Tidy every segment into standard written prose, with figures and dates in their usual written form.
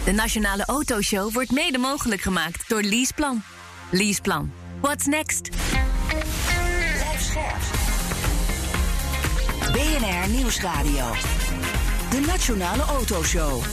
De Nationale Autoshow wordt mede mogelijk gemaakt door Leaseplan. Leaseplan. What's next? Blijf scherp. BNR Nieuwsradio. De Nationale Autoshow.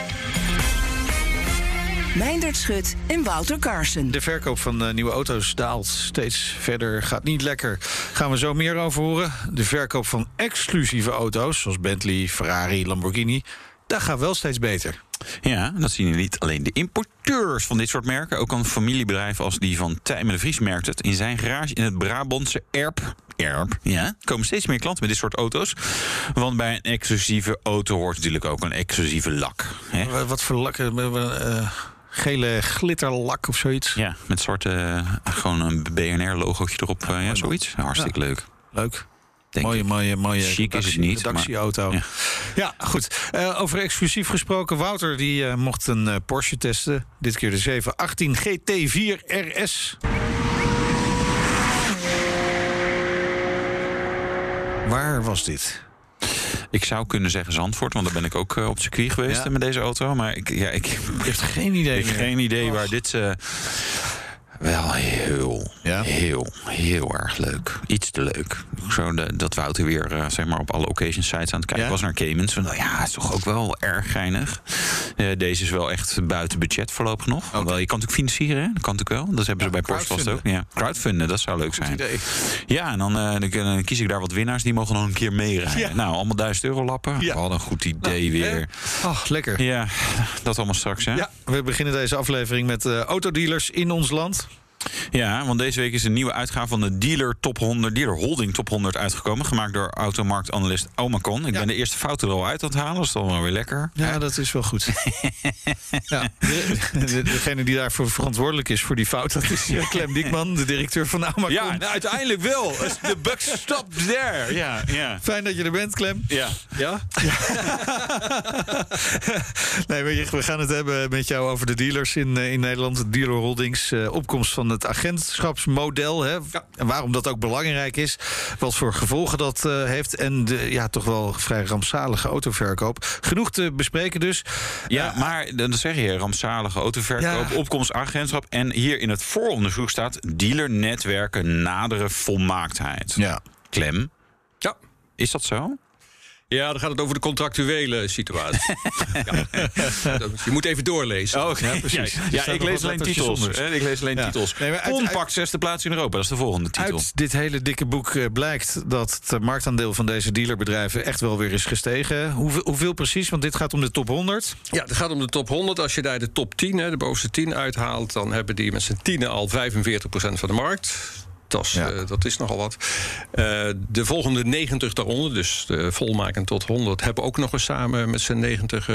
Meindert Schut en Wouter Carson. De verkoop van nieuwe auto's daalt steeds verder, gaat niet lekker. Gaan we zo meer over horen. De verkoop van exclusieve auto's, zoals Bentley, Ferrari, Lamborghini, dat gaat wel steeds beter. Ja, dat zien niet alleen de importeurs van dit soort merken. Ook een familiebedrijf als die van Tijmen de Vries merkt het. In zijn garage in het Brabantse Erp, ja, komen steeds meer klanten met dit soort auto's. Want bij een exclusieve auto hoort natuurlijk ook een exclusieve lak. Hè? Wat voor lak? Gele glitterlak of zoiets? Ja, met zwarte, gewoon een BNR-logootje erop. Ja, zoiets. Hartstikke leuk. Leuk. Denk mooie chic is het niet, redactieauto. Maar, ja, goed. Over exclusief gesproken. Wouter die mocht een Porsche testen. Dit keer de 718 GT4 RS. Waar was dit? Ik zou kunnen zeggen Zandvoort, want daar ben ik ook op het circuit geweest met deze auto. Maar ik heb geen idee. Geen idee waar dit. Wel heel erg leuk. Iets te leuk. Zo dat Wouter weer zeg maar op alle occasion sites aan het kijken was naar Caymans. Ja, is toch ook wel erg geinig. Deze is wel echt buiten budget voorlopig nog. Okay. Wel, je kan natuurlijk financieren, hè? Dat kan natuurlijk wel. Dat hebben ze bij Porsche vast ook. Ja, crowdfunden, dat zou leuk zijn. Idee. Ja, en dan kies ik daar wat winnaars. Die mogen nog een keer meerijden. Ja. Nou, allemaal €1000 lappen. Ja. Wat een goed idee weer. Lekker. Ja, dat allemaal straks, hè? Ja, we beginnen deze aflevering met autodealers in ons land. Ja, want deze week is een nieuwe uitgave van de Dealer Holding Top 100 uitgekomen. Gemaakt door automarktanalist Omacon. Ik ben de eerste fouten er al uit aan het halen. Dat is dan wel weer lekker. Ja, dat is wel goed. Degene die daarvoor verantwoordelijk is voor die fout, dat is Clem Diekman, de directeur van Omacon. Ja, nou, uiteindelijk wel. De buck stopped there. Ja. Fijn dat je er bent, Clem. Ja? Nee, we gaan het hebben met jou over de dealers in Nederland. De Dealer Holdings, opkomst van het agentschapsmodel. Hè? Ja. En waarom dat ook belangrijk is. Wat voor gevolgen dat heeft. En de toch wel vrij rampzalige autoverkoop. Genoeg te bespreken dus. Ja, maar dan zeg je rampzalige autoverkoop, opkomst agentschap. En hier in het vooronderzoek staat dealernetwerken naderen volmaaktheid. Ja. Clem? Ja. Is dat zo? Ja, dan gaat het over de contractuele situatie. Je moet even doorlezen. Oh, okay. Ja, precies. Ja, ik lees alleen titels. Titels. Compact zesde plaats in Europa, dat is de volgende titel. Uit dit hele dikke boek blijkt dat het marktaandeel van deze dealerbedrijven echt wel weer is gestegen. Hoeveel precies? Want dit gaat om de top 100. Ja, het gaat om de top 100. Als je daar de top 10, de bovenste 10 uithaalt, dan hebben die met z'n 10 al 45% van de markt. Dat is nogal wat. De volgende 90 daaronder, dus de volmaken tot 100... hebben ook nog eens samen met z'n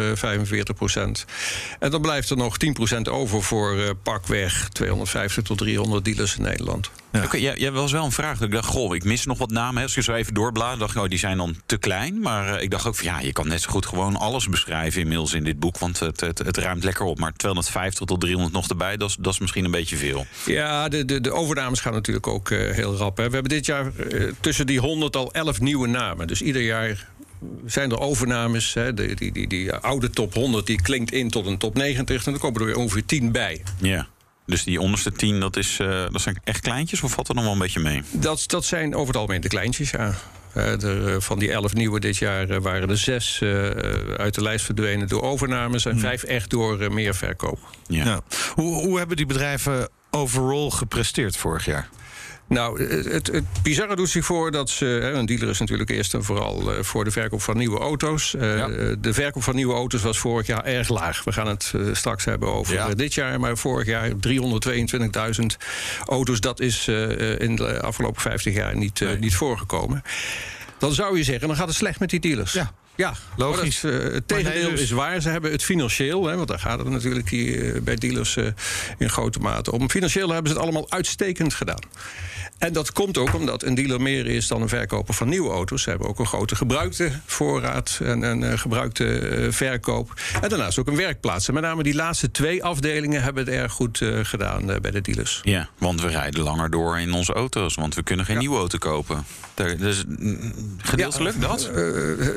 45%. En dan blijft er nog 10% over voor pakweg 250 tot 300 dealers in Nederland. Ja. Okay, jij was wel een vraag. Ik dacht, ik mis nog wat namen. Als je zo even doorbladerde, dacht ik, die zijn dan te klein. Maar ik dacht ook, je kan net zo goed gewoon alles beschrijven inmiddels in dit boek. Want het ruimt lekker op. Maar 250 tot 300 nog erbij, dat is misschien een beetje veel. Ja, de overnames gaan natuurlijk ook heel rap. Hè. We hebben dit jaar tussen die 100 al 11 nieuwe namen. Dus ieder jaar zijn er overnames. Hè. Die oude top 100 die klinkt in tot een top 90. En dan komen er weer ongeveer 10 bij. Ja. Dus die onderste 10, dat zijn echt kleintjes of valt er nog wel een beetje mee? Dat zijn over het algemeen de kleintjes, ja. Van die 11 nieuwe dit jaar waren er 6 uit de lijst verdwenen door overnames en 5 echt door meer verkoop. Ja. Nou, hoe hebben die bedrijven overall gepresteerd vorig jaar? Nou, het bizarre doet zich voor dat ze... Een dealer is natuurlijk eerst en vooral voor de verkoop van nieuwe auto's. De verkoop van nieuwe auto's was vorig jaar erg laag. We gaan het straks hebben over dit jaar. Maar vorig jaar 322.000 auto's. Dat is in de afgelopen 50 jaar niet voorgekomen. Dan zou je zeggen, dan gaat het slecht met die dealers. Ja, logisch. Het tegendeel is waar. Ze hebben het financieel, want daar gaat het natuurlijk bij dealers in grote mate om. Financieel hebben ze het allemaal uitstekend gedaan. En dat komt ook omdat een dealer meer is dan een verkoper van nieuwe auto's. Ze hebben ook een grote gebruikte voorraad en gebruikte verkoop. En daarnaast ook een werkplaats. En met name die laatste 2 afdelingen hebben het erg goed gedaan bij de dealers. Ja, want we rijden langer door in onze auto's. Want we kunnen geen nieuwe auto kopen. Dus gedeeltelijk dat?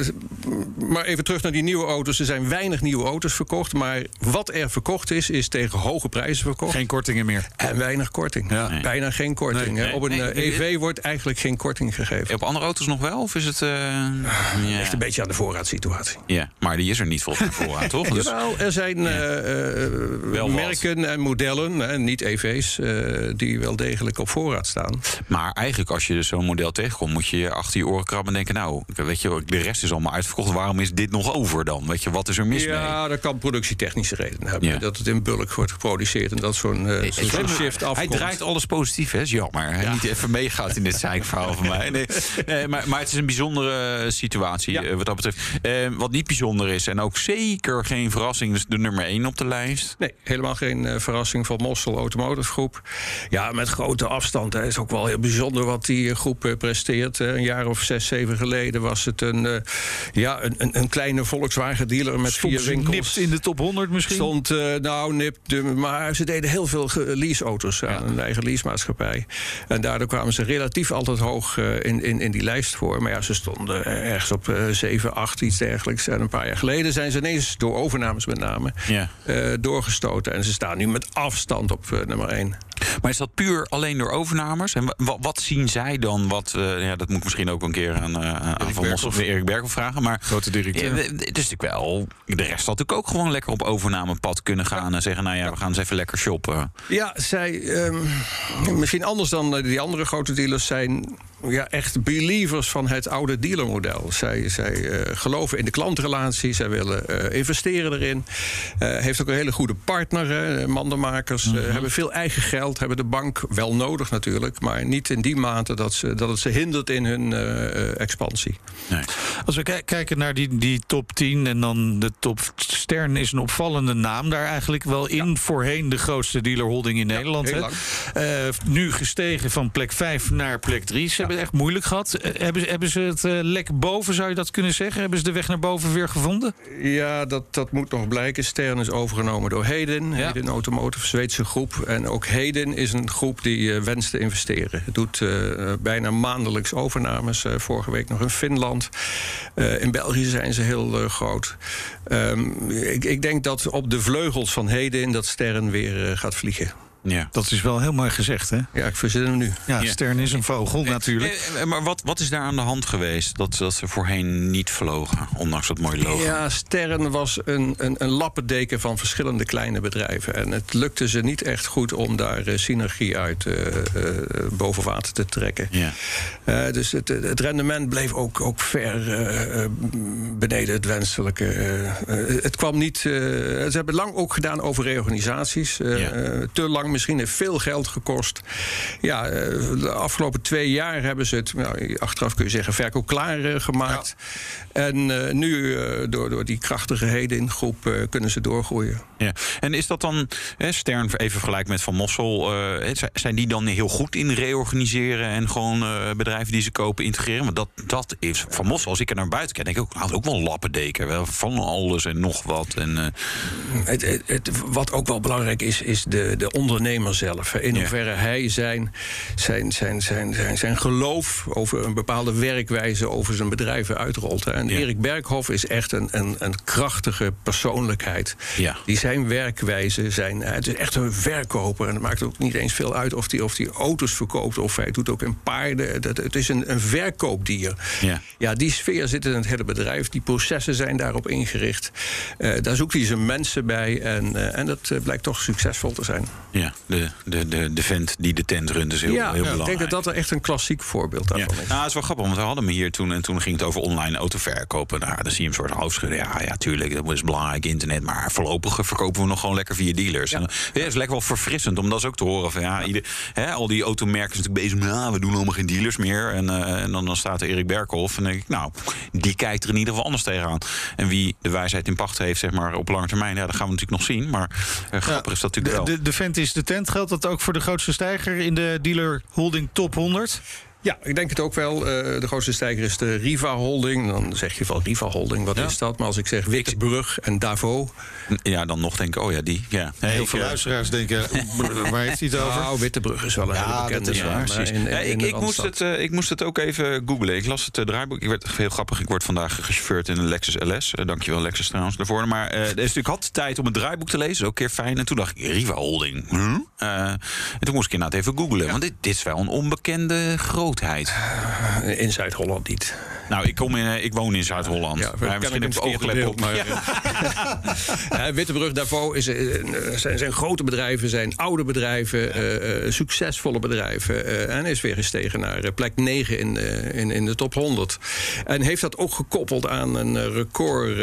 maar even terug naar die nieuwe auto's. Er zijn weinig nieuwe auto's verkocht. Maar wat er verkocht is tegen hoge prijzen verkocht. Geen kortingen meer. En weinig korting. Ja. Nee. Bijna geen korting. Nee. Op een EV wordt eigenlijk geen korting gegeven. Op andere auto's nog wel? Of is het... Ligt een beetje aan de voorraadsituatie. Ja, maar die is er niet volgens de voorraad, toch? Dus, Jawel, er zijn merken en modellen, niet EV's, die wel degelijk op voorraad staan. maar eigenlijk als je dus zo'n model tegenkomt, moet je achter je oren krabben en denken, nou, weet je, de rest is allemaal uitverkocht. Waarom is dit nog over dan? Weet je, wat is er mis mee? Ja, dat kan productietechnische redenen hebben. Ja. Dat het in bulk wordt geproduceerd en dat zo'n shift afkomt. Hij draait alles positief, hè? Is jammer. Hij niet even meegaat in dit zeikverhaal van mij. Nee, maar het is een bijzondere situatie wat dat betreft. Wat niet bijzonder is, en ook zeker geen verrassing, dus de nummer 1 op de lijst. Nee, helemaal geen verrassing van Mossel Automotive Groep. Ja, met grote afstand. Het is ook wel heel bijzonder wat die groep presteert. Een jaar of 6, 7 geleden was het een kleine Volkswagen-dealer met 4 winkels. Nipt in de top 100 misschien? Stond, maar ze deden heel veel leaseauto's aan een eigen leasemaatschappij. En daardoor kwamen ze relatief altijd hoog in die lijst voor. Maar ja, ze stonden ergens op 7, 8, iets dergelijks. En een paar jaar geleden zijn ze ineens, door overnames met name, doorgestoten. En ze staan nu met afstand op nummer 1. Maar is dat puur alleen door overnames? En wat zien zij dan? Dat moet ik misschien ook een keer aan Van Mossel of Erik Berkhoff vragen. Maar grote directeur. Het is natuurlijk wel. De rest had natuurlijk ook gewoon lekker op overnamepad kunnen gaan en zeggen, nou ja, we gaan eens even lekker shoppen. Ja, zij misschien anders dan die andere grote dealers zijn echt believers van het oude dealermodel. Zij geloven in de klantrelatie, zij willen investeren erin. Heeft ook een hele goede partner. Mandenmakers hebben veel eigen geld, hebben de bank wel nodig natuurlijk, maar niet in die mate dat het ze hindert in hun expansie. Nee. Als we kijken naar die top 10 en dan de top Stern is een opvallende naam daar eigenlijk wel in. Ja. Voorheen de grootste dealerholding in Nederland. Heel lang. Nu gestegen van plek 5 naar plek 3. Ze hebben het echt moeilijk gehad. Hebben ze het lek boven, zou je dat kunnen zeggen? Hebben ze de weg naar boven weer gevonden? Ja, dat moet nog blijken. Stern is overgenomen door Hayden. Ja. Hayden Automotive, Zweedse groep. En ook Hayden is een groep die wenst te investeren. Het doet bijna maandelijks overnames. Vorige week nog in Finland. In België zijn ze heel groot. Ik denk dat op de vleugels van Hayden dat Stern weer gaat vliegen. Ja. Dat is wel heel mooi gezegd, hè? Ja, ik verzin hem nu. Ja, Stern is een vogel natuurlijk. Maar wat is daar aan de hand geweest dat ze voorheen niet vlogen, ondanks dat mooie logo? Ja, Stern was een lappendeken van verschillende kleine bedrijven. En het lukte ze niet echt goed om daar synergie uit boven water te trekken. Ja. Dus het rendement bleef ook ver beneden het wenselijke. Het kwam niet. Ze hebben lang ook gedaan over reorganisaties. Te lang. Misschien heeft veel geld gekost. Ja, de afgelopen 2 jaar hebben ze het, achteraf kun je zeggen, verkoop klaar gemaakt. Ja. En nu, door die krachtige Hayden-groep, kunnen ze doorgroeien. Ja. En is dat dan, Stern even vergelijk met Van Mossel, zijn die dan heel goed in reorganiseren en gewoon bedrijven die ze kopen integreren? Want dat is Van Mossel, als ik er naar buiten kijk, denk ik ook wel een lappendeken. Van alles en nog wat. En, wat ook wel belangrijk is de ondernemer zelf. In hoeverre hij zijn geloof over een bepaalde werkwijze over zijn bedrijven uitrolt. En Erik Berkhoff is echt een krachtige persoonlijkheid. Ja. Die zijn werkwijze het is echt een verkoper. En het maakt ook niet eens veel uit of die auto's verkoopt of hij doet ook in paarden. Het is een verkoopdier. Ja, die sfeer zit in het hele bedrijf. Die processen zijn daarop ingericht. Daar zoekt hij zijn mensen bij. En dat blijkt toch succesvol te zijn. Ja, de vent die de tent runt is heel belangrijk. Ik denk dat er echt een klassiek voorbeeld daarvan is. Nou, dat is wel grappig, want we hadden hem hier toen en toen ging het over online autoverkopen. Nou, dan zie je hem soort hoofdschudden. Ja, tuurlijk, dat is belangrijk, internet. Maar voorlopig verkopen we nog gewoon lekker via dealers. Ja. En het is lekker wel verfrissend om dat ook te horen. Van, al die automerken zijn natuurlijk bezig met, we doen allemaal geen dealers meer. En dan staat er Erik Berkhoff en dan denk ik, nou, die kijkt er in ieder geval anders tegenaan. En wie de wijsheid in pacht heeft, zeg maar, op lange termijn, dat gaan we natuurlijk nog zien. Maar grappig is dat natuurlijk wel. De vent is de tent. Geldt dat ook voor de grootste stijger in de dealer holding top 100? Ja, ik denk het ook wel. De grootste stijger is de Riva Holding. Dan zeg je van Riva Holding, wat is dat? Maar als ik zeg Wittebrug en Davos... Ja, dan nog denken, oh ja, die. Ja. Heel veel luisteraars denken, waar heeft hij het over? Nou, Wittebrug is wel een hele bekende. Dat is waar, precies. Ik moest het ook even googlen. Ik las het draaiboek. Ik werd heel grappig. Ik word vandaag gechauffeurd in een Lexus LS. Dankjewel Lexus trouwens daarvoor. Maar ik had tijd om het draaiboek te lezen. Dat is ook een keer fijn. En toen dacht ik, Riva Holding. En toen moest ik inderdaad even googlen. Want dit is wel een onbekende grootheid. In Zuid-Holland niet. Nou, ik woon in Zuid-Holland. Ja, misschien heb ik oogklep op. Maar Wittebrug, Davos zijn grote bedrijven, zijn oude bedrijven, succesvolle bedrijven. En is weer gestegen naar plek 9 in de top 100. En heeft dat ook gekoppeld aan een record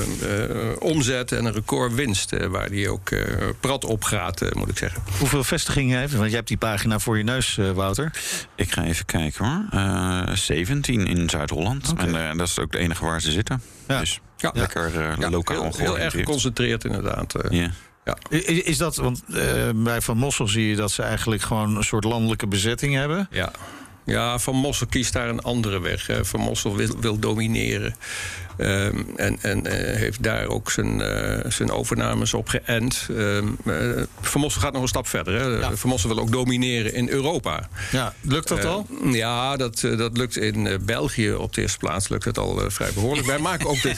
omzet en een record winst. Waar die ook prat op gaat, moet ik zeggen. Hoeveel vestigingen heeft? Want jij hebt die pagina voor je neus, Wouter. Ik ga even kijken hoor. 17 in Zuid-Holland. Okay. En dat is ook het enige waar ze zitten. Ja. Dus lekker lokaal. Heel erg geconcentreerd inderdaad. Ja. Is dat, want bij Van Mossel zie je dat ze eigenlijk gewoon een soort landelijke bezetting hebben? Ja, Van Mossel kiest daar een andere weg. Van Mossel wil domineren. En heeft daar ook zijn overnames op geënt. Van Mossel gaat nog een stap verder. Hè. Ja. Van Mossel wil ook domineren in Europa. Ja, lukt dat al? Ja, dat lukt in België op de eerste plaats. Lukt het al vrij behoorlijk. Wij maken ook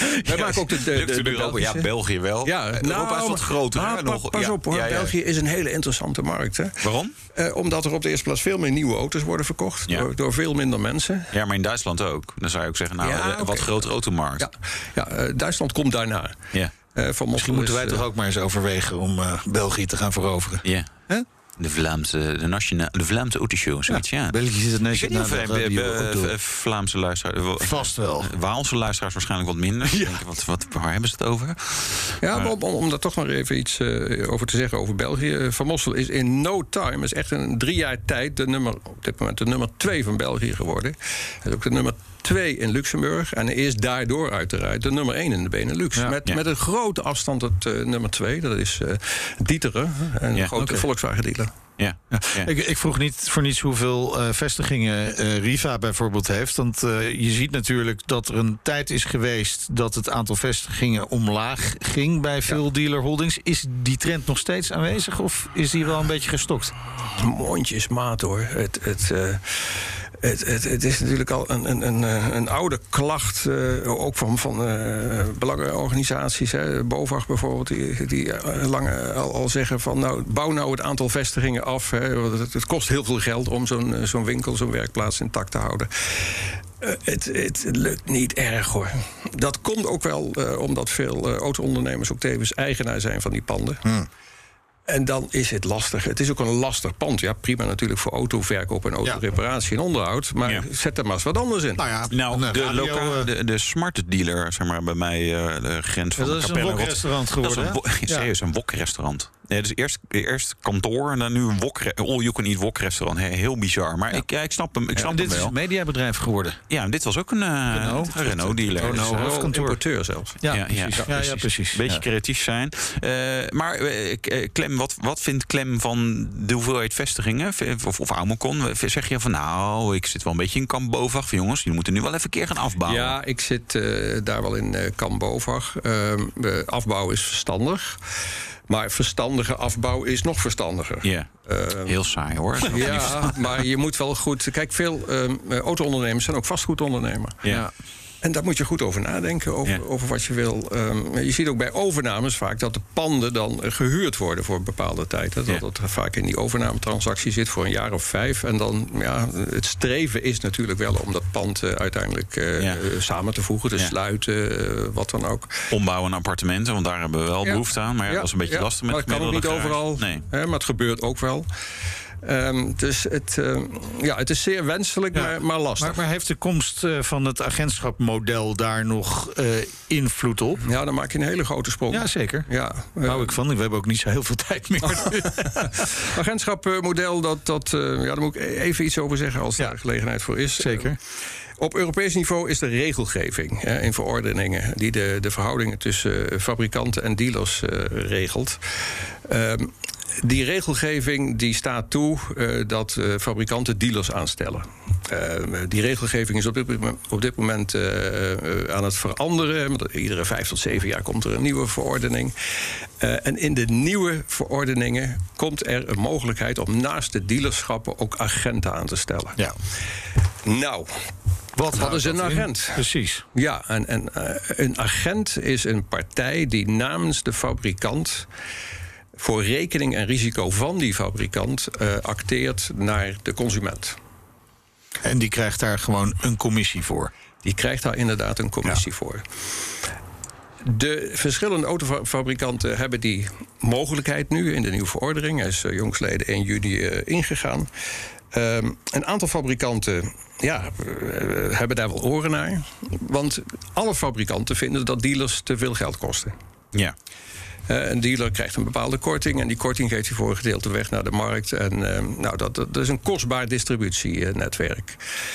de Europa. Ja, België wel. Ja, Europa is wat groter. Pas op hoor. België is een hele interessante markt. Hè. Waarom? Omdat er op de eerste plaats veel meer nieuwe auto's worden verkocht. Door veel minder mensen. Ja, maar in Duitsland ook. Dan zou je ook zeggen, wat grotere automarkt. Ja, Duitsland komt daarna. Ja. Misschien moeten wij toch ook maar eens overwegen om België te gaan veroveren. Ja. Huh? De Vlaamse autoshow, zoiets, ja. België is het nationale Vlaamse luisteraars. Vast wel. Waalse luisteraars waarschijnlijk wat minder. Ja. Denken, waar hebben ze het over? Ja, maar om daar toch maar even iets over te zeggen over België. Van Mossel is in no time, is echt in 3 jaar tijd op dit moment de nummer 2 van België geworden. Hij is ook de nummer 2 in Luxemburg. En is daardoor uiteraard de nummer 1 in de Benelux. Met een grote afstand het nummer 2. Dat is Dieteren, een grote Volkswagen dealer. Ja. Ik vroeg niet voor niets hoeveel vestigingen Riva bijvoorbeeld heeft. Want je ziet natuurlijk dat er een tijd is geweest dat het aantal vestigingen omlaag ging bij veel dealerholdings. Is die trend nog steeds aanwezig of is die wel een beetje gestokt? Mondjesmaat hoor. Het is natuurlijk al een oude klacht, ook van belangenorganisaties. BOVAG bijvoorbeeld, die lang al zeggen van bouw nou het aantal vestigingen af. Het kost heel veel geld om zo'n winkel, zo'n werkplaats intact te houden. Het lukt niet erg hoor. Dat komt ook wel omdat veel auto-ondernemers ook tevens eigenaar zijn van die panden. En dan is het lastig. Het is ook een lastig pand. Ja, prima natuurlijk voor autoverkoop en autoreparatie en onderhoud. Maar zet er maar eens wat anders in. De smart dealer, zeg maar, bij mij de grens van de Capelle. Dat is een wokrestaurant geworden. Serieus, een wokrestaurant. Nee, dus eerst kantoor en dan nu een all-you-can-eat wokrestaurant. Heel bizar. Maar ik snap hem. Dit wel. Is een mediabedrijf geworden. Ja, dit was ook een Renault-dealer. Importeur zelfs. Ja, precies. Beetje creatief zijn. Maar Clem, wat vindt Clem van de hoeveelheid vestigingen? Of Aumacon? Zeg je van ik zit wel een beetje in kamp BOVAG. Jongens, jullie moeten nu wel even een keer gaan afbouwen. Ja, ik zit daar wel in kamp BOVAG. Afbouw is verstandig. Maar verstandige afbouw is nog verstandiger. Ja, heel saai hoor. Ja, maar je moet wel goed... Kijk, veel auto-ondernemers zijn ook vastgoedondernemer. Ja. En daar moet je goed over nadenken, over wat je wil. Je ziet ook bij overnames vaak dat de panden dan gehuurd worden voor een bepaalde tijd. Dat het vaak in die overnametransactie zit voor een jaar of 5. En dan, het streven is natuurlijk wel om dat pand uiteindelijk samen te voegen, te sluiten, wat dan ook. Ombouwen appartementen, want daar hebben we wel behoefte aan. Maar dat is een beetje lastig met maar dat kan ook niet overal. Nee. Maar het gebeurt ook wel. Dus het is zeer wenselijk, maar lastig. Maar heeft de komst van het agentschapmodel daar nog invloed op? Ja, dan maak je een hele grote sprong. Ja, zeker. Ja, hou ik van. We hebben ook niet zo heel veel tijd meer. Agentschapmodel, daar moet ik even iets over zeggen als daar gelegenheid voor is. Zeker. Op Europees niveau is er regelgeving in verordeningen die de verhoudingen tussen fabrikanten en dealers regelt. Die regelgeving die staat toe dat fabrikanten dealers aanstellen. Die regelgeving is op dit moment aan het veranderen. Want iedere 5 tot 7 jaar komt er een nieuwe verordening. En in de nieuwe verordeningen komt er een mogelijkheid om naast de dealerschappen ook agenten aan te stellen. Ja. Nou, wat is een agent? Precies. Ja, een agent is een partij die namens de fabrikant voor rekening en risico van die fabrikant acteert naar de consument. En die krijgt daar gewoon een commissie voor. Die krijgt daar inderdaad een commissie voor. De verschillende autofabrikanten hebben die mogelijkheid nu in de nieuwe verordening. Hij is jongstleden 1 juni ingegaan. Een aantal fabrikanten hebben daar wel oren naar. Want alle fabrikanten vinden dat dealers te veel geld kosten. Ja. Een dealer krijgt een bepaalde korting en die korting geeft hij voor een gedeelte weg naar de markt. En dat is een kostbaar distributienetwerk.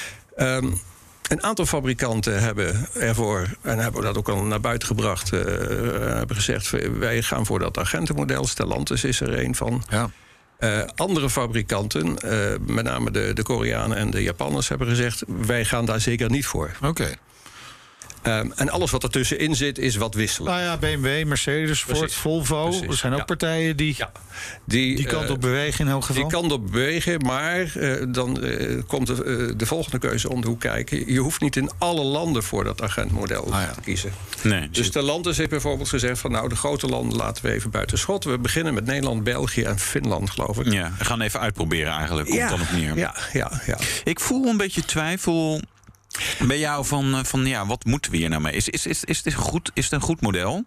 Een aantal fabrikanten hebben ervoor, en hebben dat ook al naar buiten gebracht, hebben gezegd: wij gaan voor dat agentenmodel. Stellantis is er een van. Ja. Andere fabrikanten, met name de Koreanen en de Japanners, hebben gezegd: wij gaan daar zeker niet voor. Oké. En alles wat ertussenin zit, is wat wisselen. Nou ja, BMW, Mercedes, Ford, Precies. Volvo. Precies. Er zijn ook partijen die die kant op bewegen in elk geval. Die kant op bewegen, maar dan komt de volgende keuze om de hoek kijken. Je hoeft niet in alle landen voor dat agentmodel te kiezen. Nee, Dus Stellantis heeft bijvoorbeeld gezegd van de grote landen laten we even buiten schot. We beginnen met Nederland, België en Finland, geloof ik. Ja, we gaan even uitproberen eigenlijk. Komt dan op neer. Ja. Ik voel een beetje twijfel bij jou van wat moeten we hier nou mee? Is het een goed model?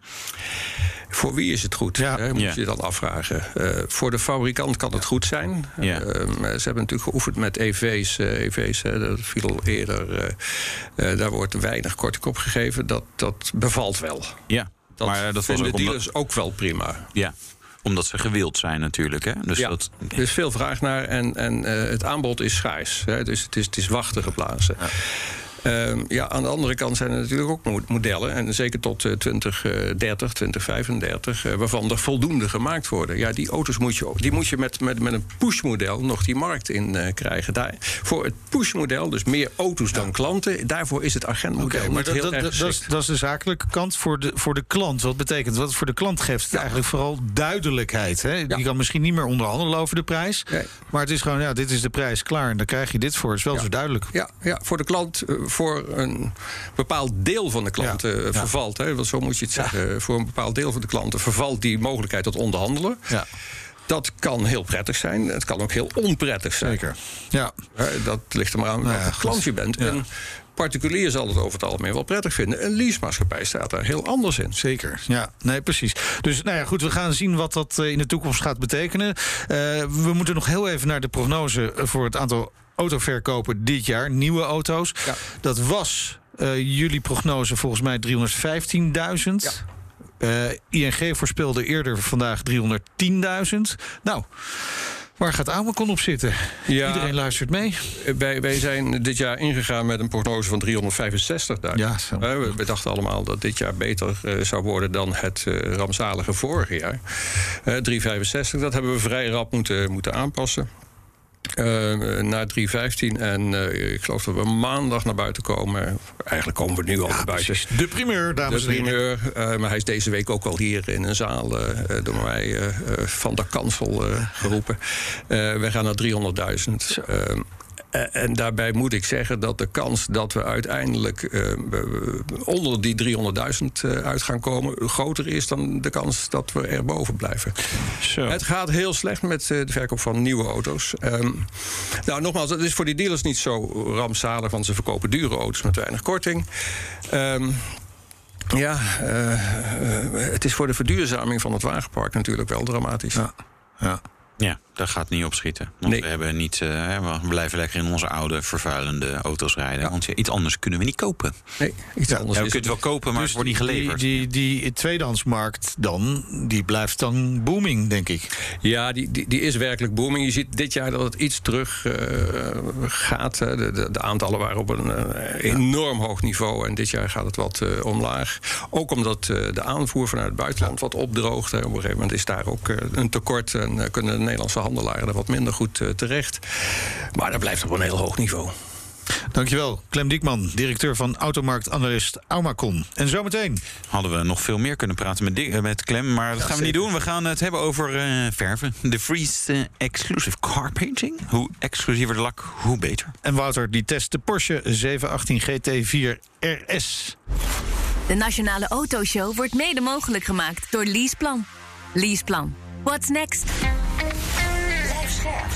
Voor wie is het goed? Moet je dan afvragen. Voor de fabrikant kan het goed zijn. Ja. Ze hebben natuurlijk geoefend met EV's. Dat viel al eerder. Daar wordt weinig korting op gegeven. Dat bevalt wel. Ja, maar dat vinden de dealers ook wel prima. Ja. Omdat ze gewild zijn natuurlijk. Hè? Dus er is veel vraag naar en het aanbod is schaars. Hè? Dus het is wachten geblazen. Aan de andere kant zijn er natuurlijk ook modellen, en zeker tot 2030, 2035, waarvan er voldoende gemaakt worden. Ja, die auto's moet je met een pushmodel nog die markt in krijgen. Voor het pushmodel, dus meer auto's dan klanten, daarvoor is het agentmodel maar heel erg geschikt. dat is de zakelijke kant voor de klant. Wat betekent wat voor de klant geeft het eigenlijk vooral duidelijkheid. Hè? Je kan misschien niet meer onderhandelen over de prijs, maar het is gewoon, dit is de prijs, klaar. En dan krijg je dit voor. Het is wel zo duidelijk. Ja, voor de klant, voor een bepaald deel van de klanten vervalt. Hè, want zo moet je het zeggen. Voor een bepaald deel van de klanten vervalt die mogelijkheid tot onderhandelen. Ja. Dat kan heel prettig zijn. Het kan ook heel onprettig zijn. Zeker. Ja. Dat ligt er maar aan welke klant je bent. Ja. Een particulier zal het over het algemeen wel prettig vinden. Een leasemaatschappij staat daar heel anders in. Zeker, ja. Nee, precies. Dus goed, we gaan zien wat dat in de toekomst gaat betekenen. We moeten nog heel even naar de prognose voor het aantal autoverkopen dit jaar. Nieuwe auto's. Ja. Dat was jullie prognose volgens mij 315.000. ING voorspelde eerder vandaag 310.000. Nou, waar gaat Amacon op zitten? Ja, iedereen luistert mee. Wij zijn dit jaar ingegaan met een prognose van 365.000. Ja, we dachten allemaal dat dit jaar beter zou worden dan het rampzalige vorige jaar. 365, dat hebben we vrij rap moeten aanpassen. Naar 315 en ik geloof dat we maandag naar buiten komen. Eigenlijk komen we nu al naar buiten. Precies. De primeur, dames en heren. Maar hij is deze week ook al hier in een zaal door mij van de kansel geroepen. We gaan naar 300.000. En daarbij moet ik zeggen dat de kans dat we uiteindelijk onder die 300.000 uit gaan komen groter is dan de kans dat we erboven blijven. Zo. Het gaat heel slecht met de verkoop van nieuwe auto's. Nogmaals, het is voor die dealers niet zo rampzalig, want ze verkopen dure auto's met weinig korting. Het is voor de verduurzaming van het wagenpark natuurlijk wel dramatisch. Ja, daar gaat het niet op schieten. Want Nee. we hebben niet, we blijven lekker in onze oude, vervuilende auto's rijden. Ja. Want iets anders kunnen we niet kopen. Nee, iets anders Ja, we is kunnen het wel kopen, maar Dus het wordt niet geleverd. Die tweedehandsmarkt dan, die blijft dan booming, denk ik. Ja, die is werkelijk booming. Je ziet dit jaar dat het iets terug gaat. De aantallen waren op een enorm hoog niveau. En dit jaar gaat het wat omlaag. Ook omdat de aanvoer vanuit het buitenland wat opdroogt. Op een gegeven moment is daar ook een tekort. En kunnen de Nederlandse handelaren er wat minder goed terecht. Maar dat blijft op een heel hoog niveau. Dankjewel, Clem Diekman, directeur van automarktanalist Aumacon. En zometeen... Hadden we nog veel meer kunnen praten met Clem, maar dat gaan we niet doen. We gaan het hebben over verven. De Vries Exclusive Car Painting. Hoe exclusiever de lak, hoe beter. En Wouter, die test de Porsche 718 GT4 RS. De Nationale Autoshow wordt mede mogelijk gemaakt door Leaseplan. Leaseplan. What's next? Blijf scherp.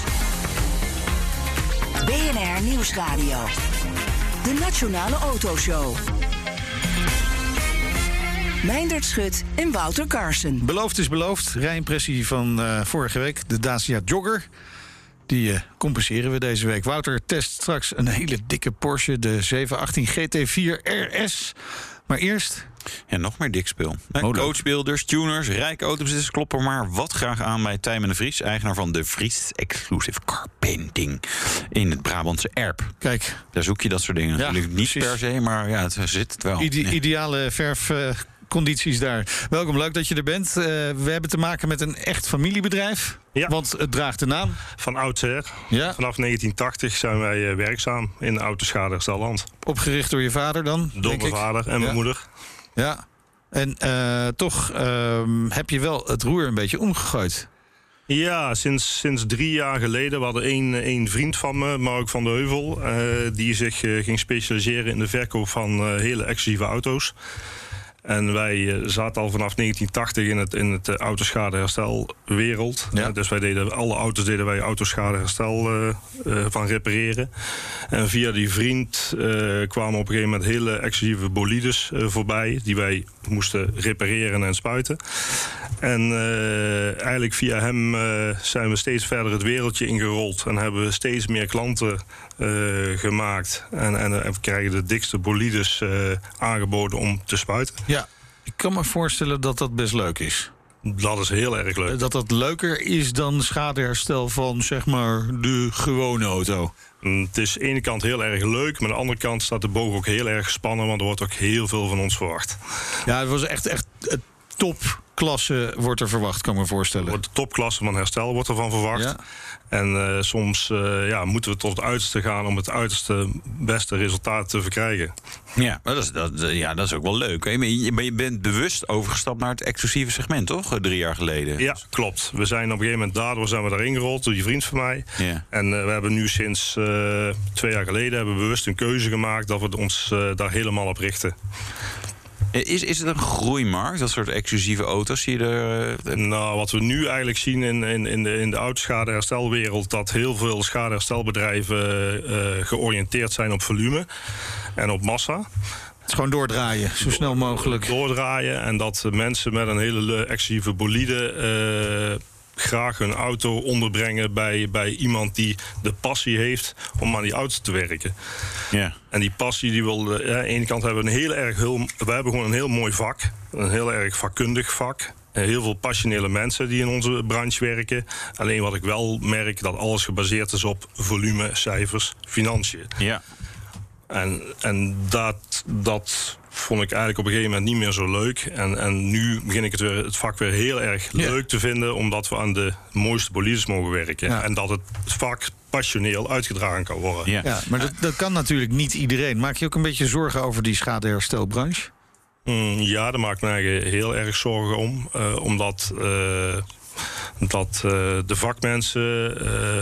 BNR Nieuwsradio. De Nationale Autoshow. Meindert Schut en Wouter Carson. Beloofd is beloofd. Rijimpressie van vorige week, de Dacia Jogger. Die compenseren we deze week. Wouter test straks een hele dikke Porsche, de 718 GT4 RS. Maar eerst... En nog meer dikspeel. leuk. Coachbuilders, tuners, rijke autobezitters kloppen maar wat graag aan bij Tijmen de Vries, eigenaar van de Vries Exclusive Car Painting in het Brabantse Erp. Kijk, Daar zoek je dat soort dingen. Ja, Natuurlijk niet precies. per se, maar ja, het zit het wel. ideale verfcondities daar. Welkom, leuk dat je er bent. We hebben te maken met een echt familiebedrijf. Ja. Want het draagt de naam. Van oudsher. Ja. Vanaf 1980 zijn wij werkzaam in autoschadeherstelland. Opgericht door je vader dan, Door denk mijn ik. vader en mijn moeder. Ja. En toch heb je wel het roer een beetje omgegooid. Ja, sinds 3 jaar geleden. We hadden één vriend van me, Mark van de Heuvel. Die zich ging specialiseren in de verkoop van hele exclusieve auto's. En wij zaten al vanaf 1980 in het autoschadeherstelwereld. Ja. Dus alle auto's deden wij autoschadeherstel van repareren. En via die vriend kwamen op een gegeven moment hele exclusieve bolides voorbij, die wij moesten repareren en spuiten. En eigenlijk via hem zijn we steeds verder het wereldje ingerold. En hebben we steeds meer klanten gemaakt. En we krijgen de dikste bolides aangeboden om te spuiten. Ja, ik kan me voorstellen dat dat best leuk is. Dat is heel erg leuk. Dat dat leuker is dan schadeherstel van, zeg maar, de gewone auto. Het is aan de ene kant heel erg leuk, maar aan de andere kant staat de boog ook heel erg gespannen, want er wordt ook heel veel van ons verwacht. Ja, het was echt topklasse wordt er verwacht, kan ik me voorstellen. De topklasse van herstel wordt ervan verwacht. Ja. En soms moeten we tot het uiterste gaan om het uiterste beste resultaat te verkrijgen. Ja, maar dat is ook wel leuk. Maar je bent bewust overgestapt naar het exclusieve segment, toch? 3 jaar geleden. Ja, klopt. We zijn op een gegeven moment daardoor zijn we daarin gerold door die vriend van mij. Ja. En we hebben nu sinds 2 jaar geleden hebben we bewust een keuze gemaakt dat we ons daar helemaal op richten. Is het een groeimarkt, dat soort exclusieve auto's? Zie je er... Nou, wat we nu eigenlijk zien in de autoschadeherstelwereld, dat heel veel schadeherstelbedrijven georiënteerd zijn op volume en op massa. Het is gewoon doordraaien, zo snel mogelijk. Doordraaien en dat mensen met een hele exclusieve bolide graag hun auto onderbrengen bij iemand die de passie heeft om aan die auto te werken. Ja. En die passie, die wil... aan de ene kant hebben we we hebben gewoon een heel mooi vak. Een heel erg vakkundig vak. Heel veel passionele mensen die in onze branche werken. Alleen wat ik wel merk, dat alles gebaseerd is op volume, cijfers, financiën. Ja. En dat vond ik eigenlijk op een gegeven moment niet meer zo leuk. En nu begin ik het vak weer heel erg leuk te vinden, omdat we aan de mooiste bolides mogen werken. Ja. En dat het vak passioneel uitgedragen kan worden. Ja. Ja, maar dat kan natuurlijk niet iedereen. Maak je ook een beetje zorgen over die schadeherstelbranche? Ja, daar maak ik me eigenlijk heel erg zorgen om. Omdat de vakmensen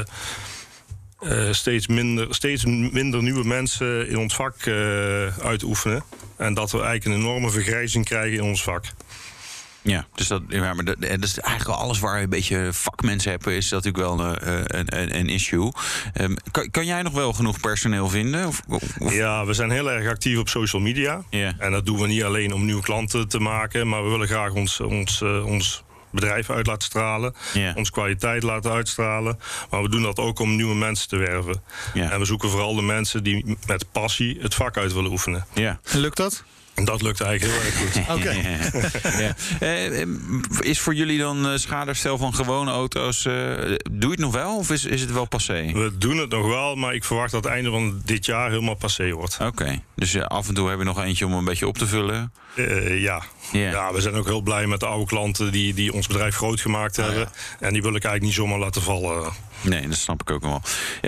steeds minder nieuwe mensen in ons vak uitoefenen. En dat we eigenlijk een enorme vergrijzing krijgen in ons vak. Ja, dus dat is eigenlijk alles waar je een beetje vakmensen hebt, is dat natuurlijk wel een issue. Kan jij nog wel genoeg personeel vinden? Of? Ja, we zijn heel erg actief op social media. Ja. En dat doen we niet alleen om nieuwe klanten te maken, maar we willen graag ons bedrijf uit laten stralen. Ja. Onze kwaliteit laten uitstralen. Maar we doen dat ook om nieuwe mensen te werven. Ja. En we zoeken vooral de mensen die met passie het vak uit willen oefenen. Ja. Lukt dat? En dat lukt eigenlijk heel erg goed. Oké. Ja. Is voor jullie dan schadeherstel van gewone auto's... doe je het nog wel of is het wel passé? We doen het nog wel, maar ik verwacht dat het einde van dit jaar helemaal passé wordt. Oké. Dus af en toe heb je nog eentje om een beetje op te vullen? Ja. Ja, we zijn ook heel blij met de oude klanten die ons bedrijf groot gemaakt hebben. Ja. En die wil ik eigenlijk niet zomaar laten vallen. Nee, dat snap ik ook wel.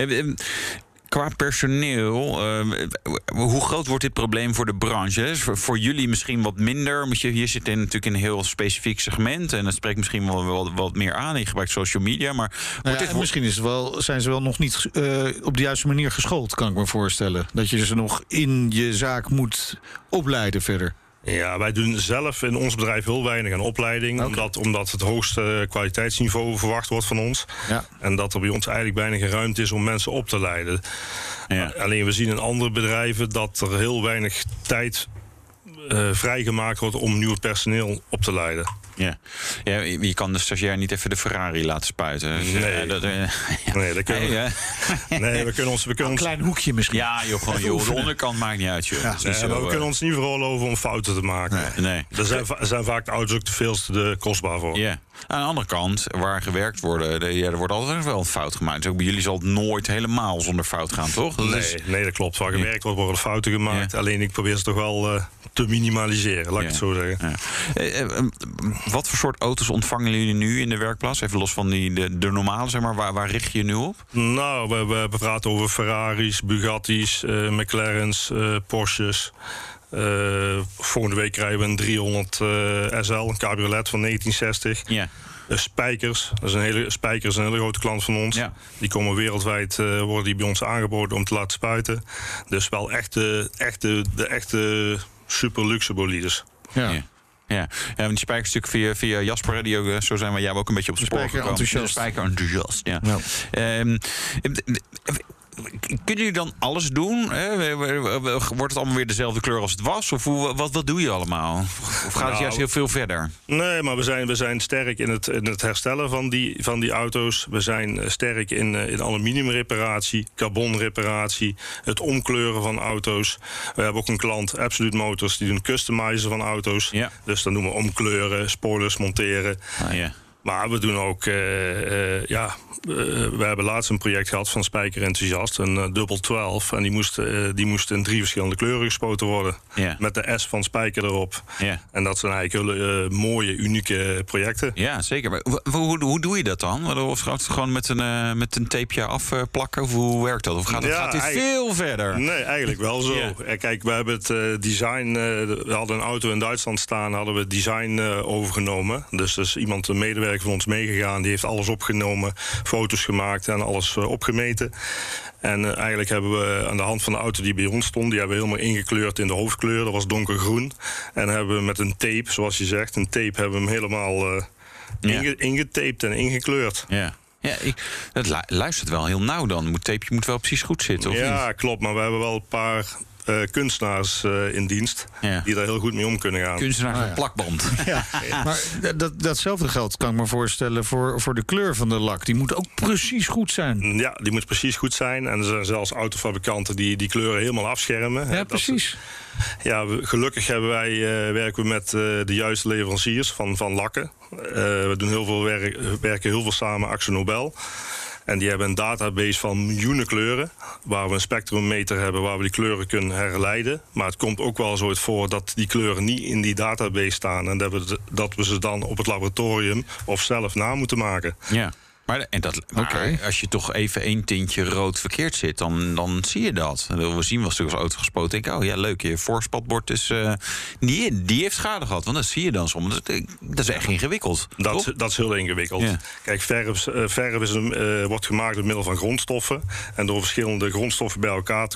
Qua personeel, hoe groot wordt dit probleem voor de branche? Voor jullie misschien wat minder. Hier zit natuurlijk in een heel specifiek segment. En dat spreekt misschien wel wat meer aan. Je gebruikt social media. Maar misschien zijn ze wel nog niet op de juiste manier geschoold, kan ik me voorstellen. Dat je ze nog in je zaak moet opleiden verder. Ja, wij doen zelf in ons bedrijf heel weinig aan opleiding. Okay. Omdat het hoogste kwaliteitsniveau verwacht wordt van ons. Ja. En dat er bij ons eigenlijk bijna geen ruimte is om mensen op te leiden. Ja. Alleen we zien in andere bedrijven dat er heel weinig tijd vrijgemaakt wordt om nieuw personeel op te leiden. Ja, je kan de stagiair niet even de Ferrari laten spuiten. Dus, nee, dat kunnen we. Nee, we kunnen ons... Een klein hoekje misschien. Ja, de onderkant maakt niet uit, joh. Ja. Maar we kunnen ons niet veroorloven om fouten te maken. Nee. Er zijn vaak de auto's ook te veel te kostbaar voor. Ja. Aan de andere kant, waar gewerkt wordt, er wordt altijd wel een fout gemaakt. Dus ook bij jullie zal het nooit helemaal zonder fout gaan, toch? Nee, dat klopt. Waar gewerkt wordt, worden fouten gemaakt. Ja. Alleen ik probeer ze toch wel te minimaliseren, laat ik het zo zeggen. Ja. Wat voor soort auto's ontvangen jullie nu in de werkplaats? Even los van de normale, zeg maar. Waar richt je je nu op? Nou, we praten over Ferraris, Bugatti's, McLaren's, Porsches. Volgende week krijgen we een 300 SL, een cabriolet van 1960. Ja. Spijkers, Spijker is een hele grote klant van ons. Ja. Die komen wereldwijd, worden die bij ons aangeboden om te laten spuiten. Dus wel de echte super luxe bolides. Ja. Ja, want die Spijker is natuurlijk via Jasper, die ook zo zijn, maar jij ook een beetje op de spoor gekomen. Spijker enthousiast, ja. Kunnen jullie dan alles doen? Wordt het allemaal weer dezelfde kleur als het was? Of wat doe je allemaal? Of gaat het juist heel veel verder? Nee, maar we zijn sterk in het herstellen van die auto's. We zijn sterk in aluminiumreparatie, carbonreparatie, het omkleuren van auto's. We hebben ook een klant, Absolute Motors, die doen customizen van auto's. Ja. Dus dan doen we omkleuren, spoilers monteren. Ja. Maar we doen ook, we hebben laatst een project gehad van Spijker Enthousiast, een dubbel 12. En die moest in 3 verschillende kleuren gespoten worden. Yeah. Met de S van Spijker erop. Yeah. En dat zijn eigenlijk hele mooie, unieke projecten. Ja, zeker. Maar hoe doe je dat dan? Of gaat het gewoon met een tapeje afplakken? Of hoe werkt dat? Of gaat het veel verder? Nee, eigenlijk wel zo. Yeah. Kijk, we hebben het design... we hadden een auto in Duitsland staan, hadden we het design overgenomen. Dus er is iemand, een medewerker van ons meegegaan, die heeft alles opgenomen, foto's gemaakt en alles opgemeten. En eigenlijk hebben we aan de hand van de auto die bij ons stond, die hebben we helemaal ingekleurd in de hoofdkleur. Dat was donkergroen. En hebben we met een tape, zoals je zegt, hebben we hem helemaal ingetaped en ingekleurd. Ja. Ja, het luistert wel heel nauw dan. Het tapeje moet wel precies goed zitten, of ja, niet? Klopt. Maar we hebben wel een paar kunstenaars in dienst die daar heel goed mee om kunnen gaan. Kunstenaars met plakband. Ja. Maar datzelfde geldt, kan ik me voorstellen, voor de kleur van de lak. Die moet ook precies goed zijn. Ja, die moet precies goed zijn. En er zijn zelfs autofabrikanten die kleuren helemaal afschermen. Ja, precies. Gelukkig werken we met de juiste leveranciers van lakken. We doen werken heel veel samen, Axo Nobel. En die hebben een database van miljoenen kleuren, waar we een spectrummeter hebben waar we die kleuren kunnen herleiden. Maar het komt ook wel zo voor dat die kleuren niet in die database staan en dat we ze dan op het laboratorium of zelf na moeten maken. Ja. Maar als je toch even 1 tintje rood verkeerd zit, dan zie je dat. We zien wel stukken als auto gespoten. Denk ik, oh ja, leuk, je voorspatbord is... die heeft schade gehad, want dat zie je dan soms. Dat is echt ingewikkeld. Dat is heel ingewikkeld. Ja. Kijk, verf wordt gemaakt door middel van grondstoffen. En door verschillende grondstoffen bij elkaar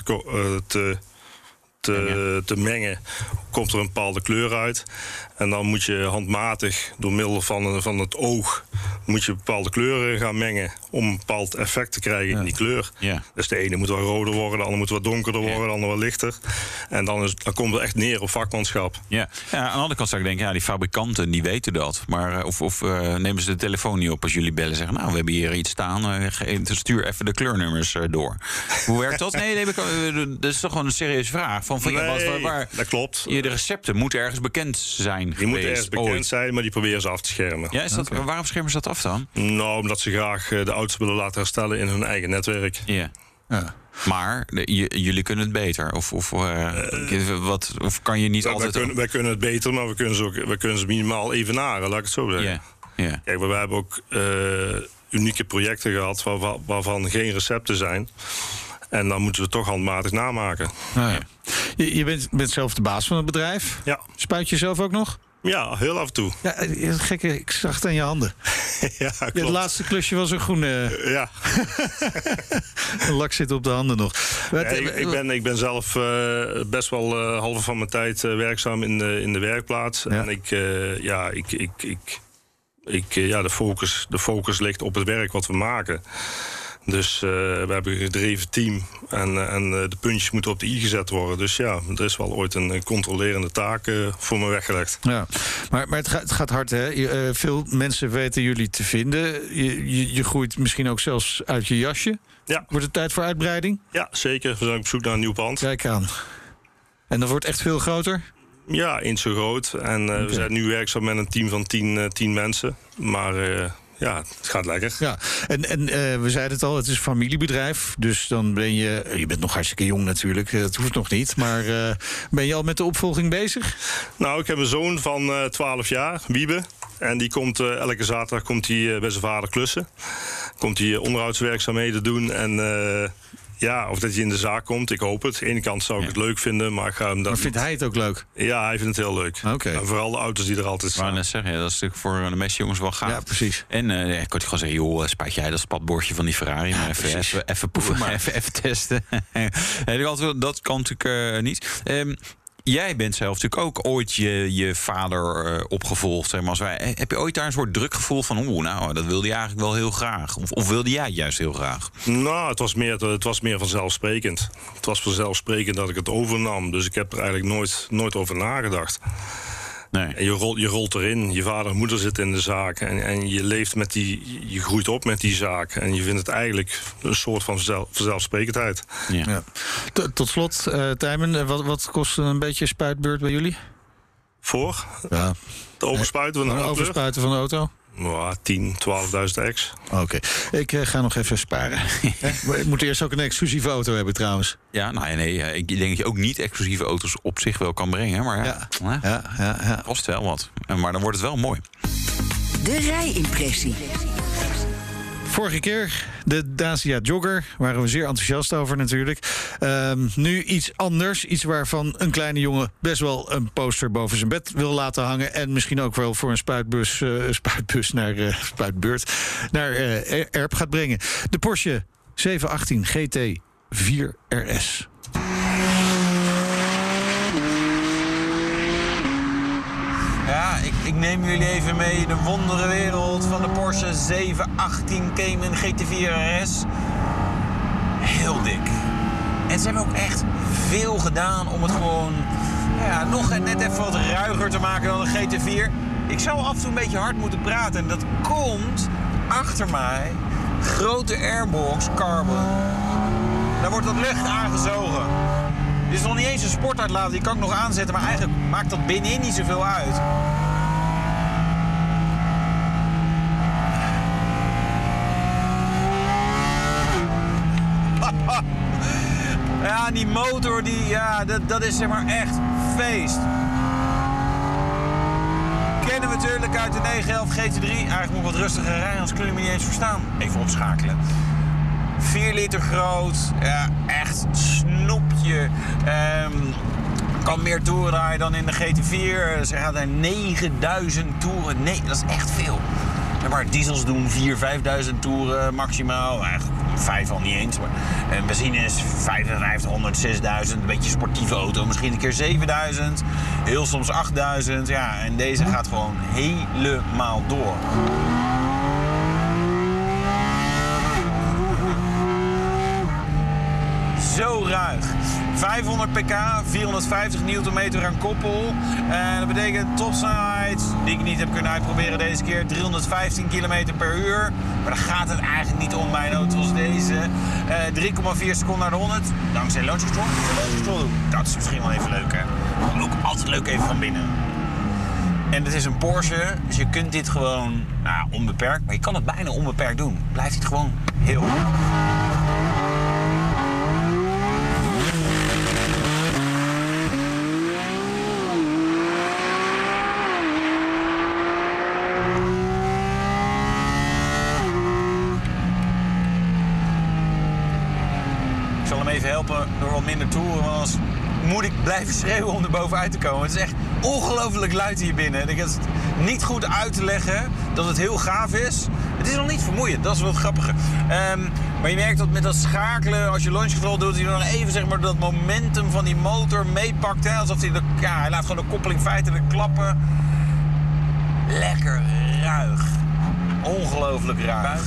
te mengen, komt er een bepaalde kleur uit. En dan moet je handmatig door middel van het oog moet je bepaalde kleuren gaan mengen om een bepaald effect te krijgen in die kleur. Ja. Dus de ene moet wat roder worden, de andere moet wat donkerder worden, de andere wat lichter. En dan komt het echt neer op vakmanschap. Ja. Aan de andere kant zou ik denken, die fabrikanten die weten dat. Maar of nemen ze de telefoon niet op als jullie bellen en zeggen, nou, we hebben hier iets staan, stuur even de kleurnummers door. Hoe werkt dat? Nee, dat is toch gewoon een serieuze vraag. Dat klopt. De recepten moeten ergens bekend zijn. Die moeten ergens bekend zijn, maar die proberen ze af te schermen. Ja, waarom schermen ze dat af dan? Nou, omdat ze graag de auto's willen laten herstellen in hun eigen netwerk. Ja. Maar jullie kunnen het beter? Of kan je niet altijd... Wij kunnen het beter, maar we kunnen ze minimaal evenaren, laat ik het zo zeggen. Yeah. Kijk, we hebben ook unieke projecten gehad waarvan geen recepten zijn. En dan moeten we het toch handmatig namaken. Nou ja. Je bent zelf de baas van het bedrijf. Ja. Spuit je zelf ook nog? Ja, heel af en toe. Ja, gekke, ik zag het aan je handen. Ja, klopt. Het laatste klusje was een groene. Ja. Een lak zit op de handen nog. Ik ben zelf best wel halve van mijn tijd werkzaam in de werkplaats. Ja. En de focus ligt op het werk wat we maken. Dus we hebben een gedreven team en de puntjes moeten op de i gezet worden. Dus ja, er is wel ooit een controlerende taak voor me weggelegd. Ja, maar het gaat hard, hè? Veel mensen weten jullie te vinden. Je groeit misschien ook zelfs uit je jasje. Ja. Wordt het tijd voor uitbreiding? Ja, zeker. We zijn op zoek naar een nieuw pand. Kijk aan. En dat wordt echt veel groter? Ja, eens zo groot. En we zijn nu werkzaam met een team van 10 mensen. Maar... ja, het gaat lekker. Ja, en we zeiden het al, het is een familiebedrijf. Dus dan ben je bent nog hartstikke jong natuurlijk, het hoeft nog niet. Maar ben je al met de opvolging bezig? Nou, ik heb een zoon van 12 jaar, Wiebe. En die komt elke zaterdag bij zijn vader klussen. Komt hij onderhoudswerkzaamheden doen en... of dat hij in de zaak komt, ik hoop het. Aan de ene kant zou ik het leuk vinden, maar ik ga hem dan... Maar vindt hij het ook leuk? Ja, hij vindt het heel leuk. Okay. En vooral de auto's die er altijd staan. Maar net zeggen, dat is natuurlijk voor de meeste jongens wel gaaf. Ja, precies. En ik kon gewoon zeggen, joh, spuit jij dat spatbordje van die Ferrari? Maar even proeven, maar even testen. Dat kan natuurlijk niet. Jij bent zelf natuurlijk ook ooit je vader opgevolgd. Zeg maar, heb je ooit daar een soort druk gevoel van... dat wilde je eigenlijk wel heel graag? Of wilde jij het juist heel graag? Nou, het was meer vanzelfsprekend. Het was vanzelfsprekend dat ik het overnam. Dus ik heb er eigenlijk nooit over nagedacht. Nee. En je rolt erin. Je vader en moeder zitten in de zaak. En je leeft je groeit op met die zaak. En je vindt het eigenlijk een soort van vanzelfsprekendheid. Ja. Tot slot, Tijmen, wat kost een beetje spuitbeurt bij jullie? Voor? Ja. Het overspuiten van de auto? Overspuiten van de auto? 10.000, 12.000 ex. Oké. Ik ga nog even sparen. Ik moet eerst ook een exclusieve auto hebben trouwens. Ja, nee. Ik denk dat je ook niet exclusieve auto's op zich wel kan brengen. Maar ja. Kost wel wat. Maar dan wordt het wel mooi. De rijimpressie. Vorige keer de Dacia Jogger, waren we zeer enthousiast over natuurlijk. Nu iets anders, iets waarvan een kleine jongen best wel een poster boven zijn bed wil laten hangen. En misschien ook wel voor een spuitbeurt naar Erp gaat brengen. De Porsche 718 GT 4 RS. Ja, ik neem jullie even mee in de wonderenwereld van de Porsche 718 Cayman GT4 RS. Heel dik. En ze hebben ook echt veel gedaan om het gewoon nog net even wat ruiger te maken dan een GT4. Ik zou af en toe een beetje hard moeten praten en dat komt achter mij. Grote airbox carbon. Daar wordt wat lucht aangezogen. Dit is nog niet eens een sportuitlaat, die kan ik nog aanzetten, maar eigenlijk maakt dat binnenin niet zoveel uit. Ja, die motor, dat is zeg maar echt feest. Kennen we natuurlijk uit de 911 GT3. Eigenlijk moet ik wat rustiger rijden, anders kun je me niet eens verstaan. Even opschakelen. 4 liter groot, echt snoepje. Kan meer toeren rijden dan in de GT4. Ze gaat naar 9000 toeren. Nee, dat is echt veel. Maar diesels doen 4.000, 5.000 toeren maximaal. Eigenlijk 5 al niet eens. Maar benzine is 5.500, 6.000. Een beetje sportieve auto. Misschien een keer 7.000. Heel soms 8.000. Ja, en deze gaat gewoon helemaal door. 500 pk, 450 Nm aan koppel. Dat betekent topsnelheid, die ik niet heb kunnen uitproberen deze keer, 315 km per uur. Maar daar gaat het eigenlijk niet om bij een auto als deze. 3,4 seconden naar de 100, dankzij launch control. Dat is misschien wel even leuk, hè? Ook altijd leuk even van binnen. En het is een Porsche, dus je kunt dit gewoon onbeperkt, maar je kan het bijna onbeperkt doen. Blijft het gewoon heel goed. Ik zal hem even helpen door wat minder toeren, want anders moet ik blijven schreeuwen om er bovenuit te komen. Het is echt ongelooflijk luid hier binnen. Ik heb het niet goed uit te leggen dat het heel gaaf is. Het is nog niet vermoeiend, dat is wel het grappige. Maar je merkt dat met dat schakelen, als je launch control doet, hij dan even zeg maar, dat momentum van die motor meepakt. Hè? Alsof hij laat gewoon de koppeling feitelijk klappen. Lekker ruig. Ongelooflijk ruig.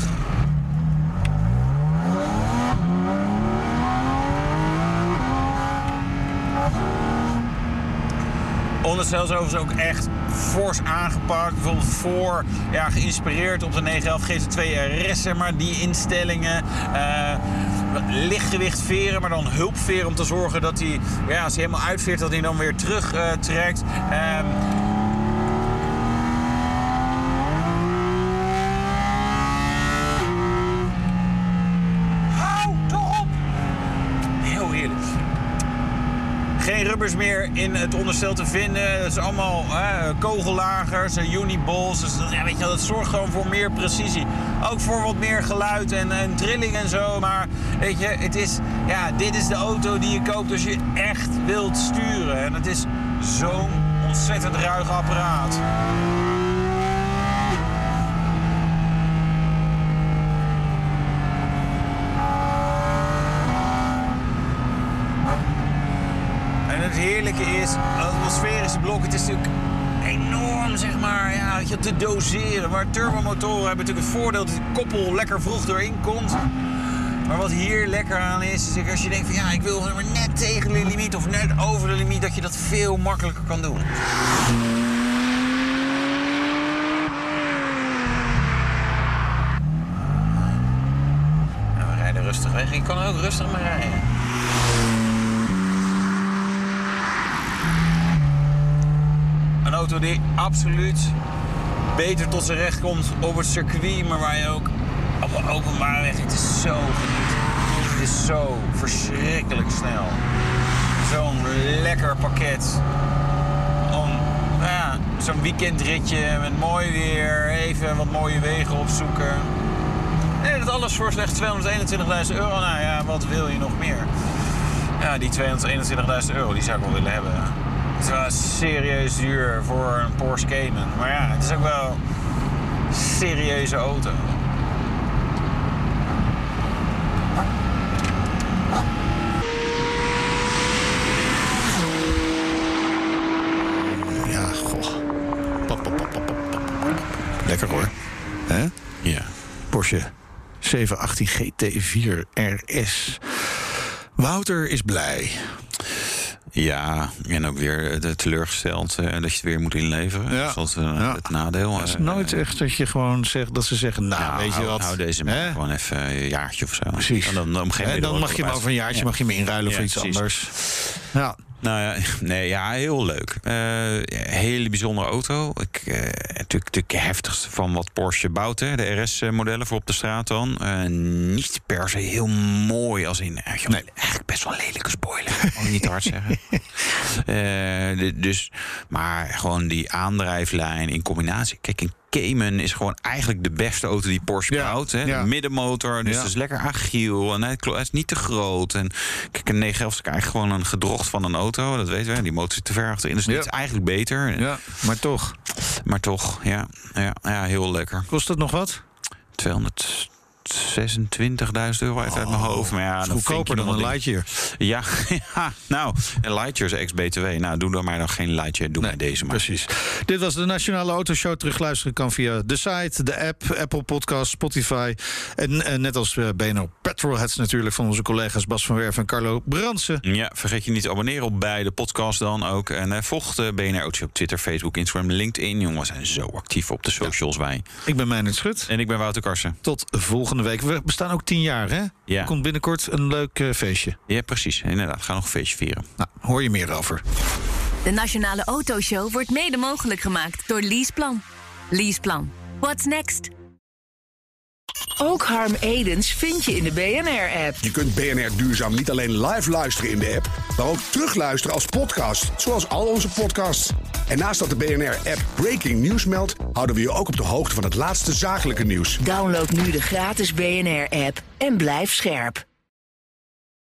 Onderstel is overigens ook echt fors aangepakt. Bijvoorbeeld geïnspireerd op de 911 GT2 RS, zeg maar. Die instellingen. Lichtgewicht veren, maar dan hulpveren om te zorgen dat hij, als hij helemaal uitveert, dat hij dan weer terug trekt. Hou toch op! Heel heerlijk. Geen rubbers meer in het onderstel te vinden. Het is allemaal kogellagers, uniballs. Dus weet je, dat zorgt gewoon voor meer precisie. Ook voor wat meer geluid en trilling en zo. Maar weet je, het is, dit is de auto die je koopt als je echt wilt sturen. En het is zo'n ontzettend ruig apparaat. Het heerlijke is, het atmosferische blok, het is natuurlijk enorm, zeg maar, te doseren. Maar turbomotoren hebben natuurlijk het voordeel dat de koppel lekker vroeg erin komt. Maar wat hier lekker aan is als je denkt van ik wil maar net tegen de limiet of net over de limiet, dat je dat veel makkelijker kan doen. En we rijden rustig weg. Je kan ook rustig maar rijden. Een auto die absoluut beter tot zijn recht komt op het circuit, maar waar je ook op een openbare weg, het is zo genieten. Het is zo verschrikkelijk snel. Zo'n lekker pakket. Om zo'n weekendritje met mooi weer, even wat mooie wegen opzoeken. Nee, dat alles voor slechts €221.000. Nou wat wil je nog meer? Die €221.000, die zou ik wel willen hebben. Het is wel serieus duur voor een Porsche Cayman. Maar het is ook wel een serieuze auto. Ja, goh. Lekker hoor. Hè? Ja. Porsche 718 GT4 RS. Wouter is blij. Ja, en ook weer teleurgesteld dat je het weer moet inleveren. Ja. Dat is het nadeel. Het is nooit echt dat je gewoon zegt dat ze zeggen, weet je wat. Hou deze maar gewoon even een jaartje of zo. Precies. En dan mag je hem over een jaartje mag je hem inruilen voor iets precies. anders. Ja. Nou ja, heel leuk. Hele bijzondere auto. Natuurlijk de heftigste van wat Porsche bouwt. Hè. De RS-modellen voor op de straat dan. Niet per se heel mooi als in... Eigenlijk best wel een lelijke spoiler. Mag ik niet te hard zeggen. Maar gewoon die aandrijflijn in combinatie. Kijk, een Cayman is gewoon eigenlijk de beste auto die Porsche bouwt. Hè? De middenmotor, dus het is lekker agiel. En hij is niet te groot. En kijk, een 911 is eigenlijk gewoon een gedrocht van een auto. Dat weten we. Die motor zit te ver achterin. Dus dit is eigenlijk beter. Ja, maar toch. Ja, heel lekker. Kost het nog wat? €126.000 even uit mijn hoofd. Maar ja, dat is dan goedkoper dan een Lightyear. Ja, nou, een Lightyear is ex-BTW. Nou, doe dan maar nog geen Lightyear, doe maar deze maar. Precies. Dit was de Nationale Autoshow. Terugluisteren kan via de site, de app, Apple Podcast, Spotify. En net als BNR Petrolheads natuurlijk van onze collega's Bas van Werven en Carlo Brandsen. Ja, vergeet je niet te abonneren op beide podcasts dan ook. En volg de BNR Autoshow op Twitter, Facebook, Instagram, LinkedIn. Jongens, we zijn zo actief op de socials wij. Ik ben Meijnerd Schut. En ik ben Wouter Karsen. Tot volgende week. We bestaan ook 10 jaar, hè? Ja. Er komt binnenkort een leuk feestje. Ja, precies. Inderdaad, ga nog een feestje vieren. Nou, hoor je meer over. De Nationale Autoshow wordt mede mogelijk gemaakt door Leaseplan. Leaseplan. What's next? Ook Harm Edens vind je in de BNR-app. Je kunt BNR Duurzaam niet alleen live luisteren in de app, maar ook terugluisteren als podcast, zoals al onze podcasts. En naast dat de BNR-app Breaking News meldt, houden we je ook op de hoogte van het laatste zakelijke nieuws. Download nu de gratis BNR-app en blijf scherp.